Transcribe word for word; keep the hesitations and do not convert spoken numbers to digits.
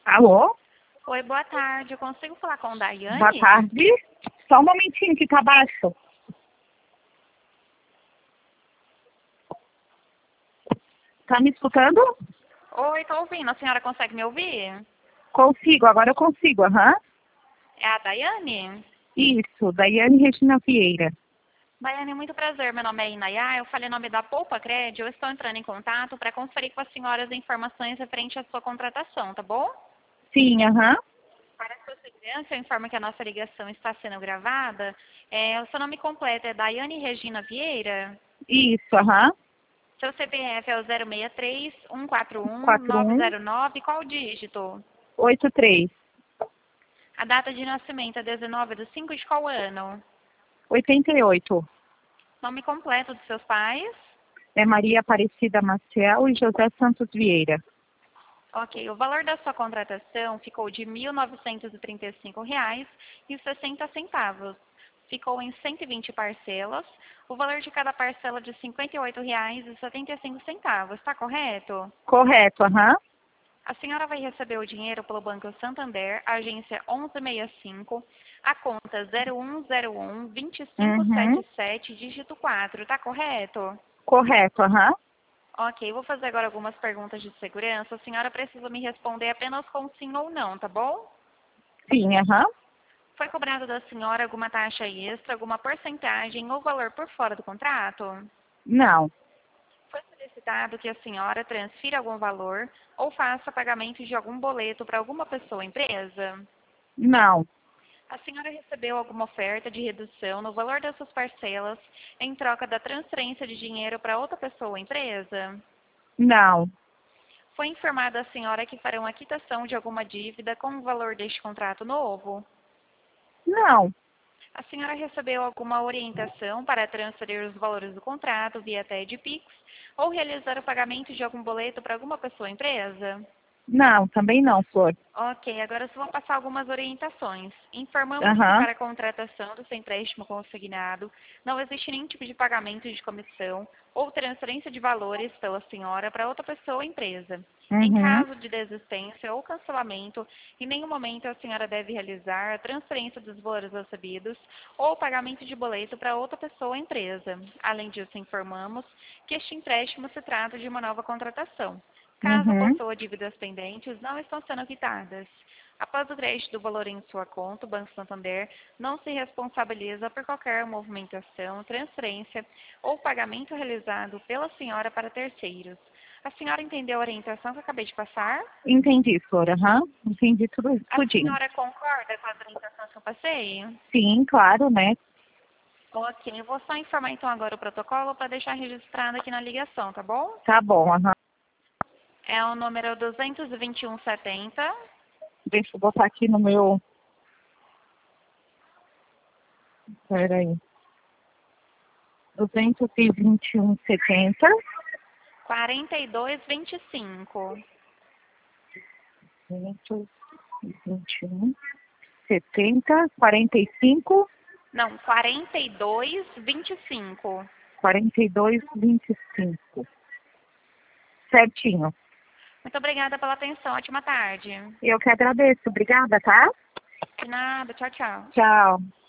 Alô? Oi, boa tarde. Eu consigo falar com a Daiane? Boa tarde. Só um momentinho que tá baixo. Tá me escutando? Oi, tô ouvindo. A senhora consegue me ouvir? Consigo, agora eu consigo, aham. É a Daiane? Isso, Daiane Regina Vieira. Daiane, muito prazer. Meu nome é Inayá. Eu falei em nome da Poupa Crédito. Eu estou entrando em contato para conferir com a senhora as informações referentes à sua contratação, tá bom? Sim, aham. Para a sua segurança, eu informo que a nossa ligação está sendo gravada. É, o seu nome completo é Daiane Regina Vieira? Isso, aham. Seu C P F é o zero seis três, um quatro um, quatro nove um zero nove. Qual o dígito? oito três A data de nascimento é dezenove de cinco de qual ano? oitenta e oito. Nome completo dos seus pais? É Maria Aparecida Maciel e José Santos Vieira. Ok, o valor da sua contratação ficou de mil novecentos e trinta e cinco reais e sessenta centavos. Ficou em cento e vinte parcelas. O valor de cada parcela é de cinquenta e oito reais e setenta e cinco centavos. Está correto? Correto, aham. A senhora vai receber o dinheiro pelo Banco Santander, agência onze sessenta e cinco, a conta zero um zero um, dois cinco Uhum. sete sete, dígito quatro. Está correto? Correto, aham. Ok, vou fazer agora algumas perguntas de segurança. A senhora precisa me responder apenas com sim ou não, tá bom? Sim, aham. Foi cobrado da senhora alguma taxa extra, alguma porcentagem ou valor por fora do contrato? Não, Foi solicitado que a senhora transfira algum valor ou faça pagamento de algum boleto para alguma pessoa ou empresa? não, A senhora recebeu alguma oferta de redução no valor das suas parcelas em troca da transferência de dinheiro para outra pessoa ou empresa? não, Foi informada a senhora que farão a quitação de alguma dívida com o valor deste contrato novo? não, A senhora recebeu alguma orientação para transferir os valores do contrato via T E D Pix ou realizar o pagamento de algum boleto para alguma pessoa ou empresa? não, também não, Flor. Ok, agora só vou passar algumas orientações. Informamos que Aham, para a contratação do seu empréstimo consignado não existe nenhum tipo de pagamento de comissão ou transferência de valores pela senhora para outra pessoa ou empresa. Em uhum, caso de desistência ou cancelamento, em nenhum momento a senhora deve realizar a transferência dos valores recebidos ou o pagamento de boleto para outra pessoa ou empresa. Além disso, informamos que este empréstimo se trata de uma nova contratação. Caso uhum, possua dívidas pendentes, não estão sendo quitadas. Após o crédito do valor em sua conta, o Banco Santander não se responsabiliza por qualquer movimentação, transferência ou pagamento realizado pela senhora para terceiros. A senhora entendeu a orientação que eu acabei de passar? entendi, Flor, aham. Entendi tudo, A tudinho. senhora concorda com as orientações que eu passei? Sim, claro, né? Ok, eu vou só informar então agora o protocolo para deixar registrado aqui na ligação, tá bom? Tá bom, aham. É o número duzentos e vinte e um setenta. Deixa eu botar aqui no meu... Peraí. duzentos e vinte e um, setenta. quarenta e dois, vinte e cinco. duzentos e vinte e um, setenta, quarenta e cinco, Não, quarenta e dois, vinte e cinco. quarenta e dois, vinte e cinco. Certinho. Muito obrigada pela atenção. Ótima tarde. Eu que agradeço. Obrigada, tá? De nada. Tchau, tchau. Tchau.